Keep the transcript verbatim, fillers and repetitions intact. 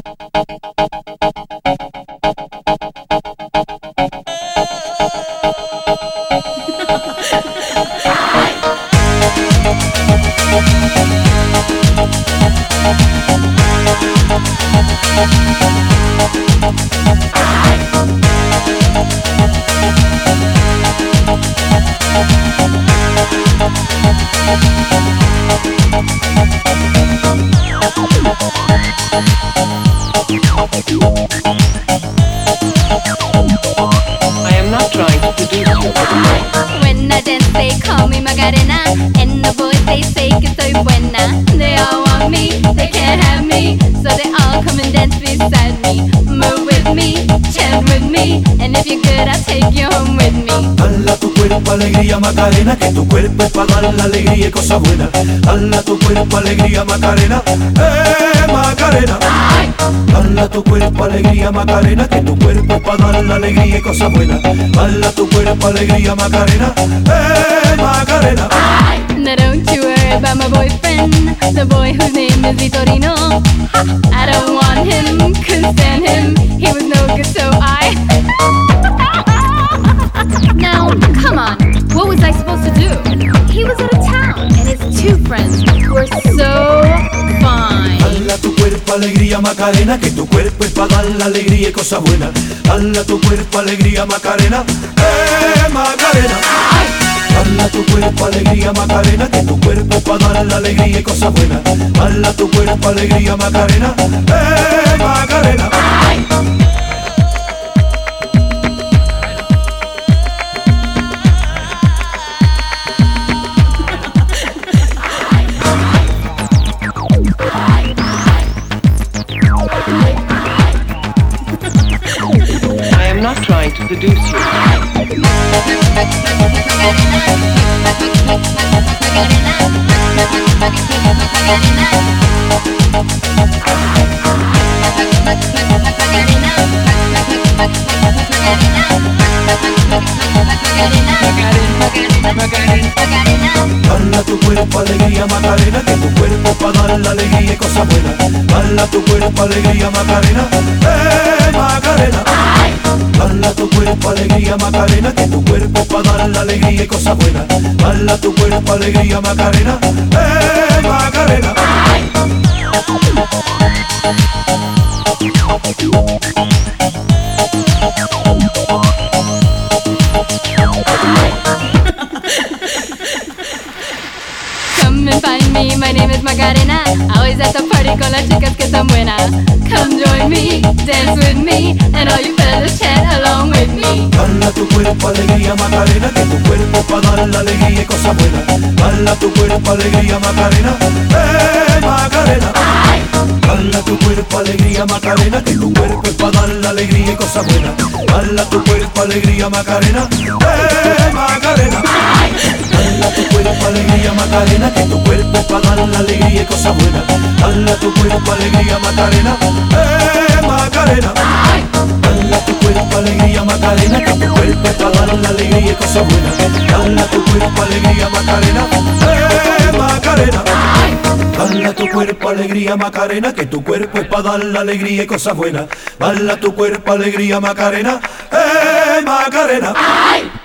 I am not trying to seduce you. When I dance they call me Macarena, and the boys they say que soy buena. They all want me, they can't have me, so they all come and dance beside me. Move with me, chant with me, and if you're good I'll take you home with me. Dala tu cuerpo alegría Macarena, que tu cuerpo es para dar la alegría y cosas buenas. Dala tu cuerpo alegría Macarena, eh Macarena. Dala tu cuerpo alegría Macarena, que tu cuerpo es para dar la alegría y cosas buenas. Dala tu cuerpo alegría Macarena, eh Macarena. Now don't you worry about my boyfriend, the boy whose name is Vitorino. Ha, I don't want him, couldn't stand him, he was no good so I Now, come on, what was I supposed to do? He was out of town, and his two friends were so fine. Dala tu cuerpo alegría Macarena, que tu cuerpo es para dar la alegría y cosas buenas. Dala tu cuerpo alegría Macarena, eh Macarena. Dala tu cuerpo alegría Macarena, que tu cuerpo es para dar la alegría y cosas buenas. Dala tu cuerpo alegría Macarena, eh Macarena. I am not trying to seduce you. Dala tu cuerpo alegría Macarena, que tu cuerpo es para dar la alegría y cosas buenas. Dala tu cuerpo alegría Macarena, eh Macarena. Dala tu cuerpo alegría Macarena, que tu cuerpo es para dar la alegría y cosas buenas. Dala tu cuerpo alegría Macarena, eh Macarena. Come and find me, my name is Macarena, always at the party con las chicas que están buenas. Come join me, dance with me, and all you fellas chant along with me. Dala tu cuerpo alegría Macarena, que tu cuerpo es para dar la alegría y cosas buenas. Dala tu cuerpo alegría Macarena, eh Macarena. Dala tu cuerpo alegría Macarena, que tu cuerpo es para dar la alegría y cosas buenas. Dala tu cuerpo alegría Macarena, eh Macarena. Dala tu cuerpo alegría Macarena, que tu cuerpo es para dar la alegría y cosas buenas. Dala tu cuerpo alegría Macarena, eh Macarena. Dala tu cuerpo alegría Macarena, que tu cuerpo es para dar la alegría y cosas buenas. Dala tu cuerpo alegría Macarena, eh Macarena. Dala tu cuerpo alegría Macarena, que tu cuerpo es para dar la alegría y cosas buenas. Dala tu cuerpo alegría Macarena, eh Macarena.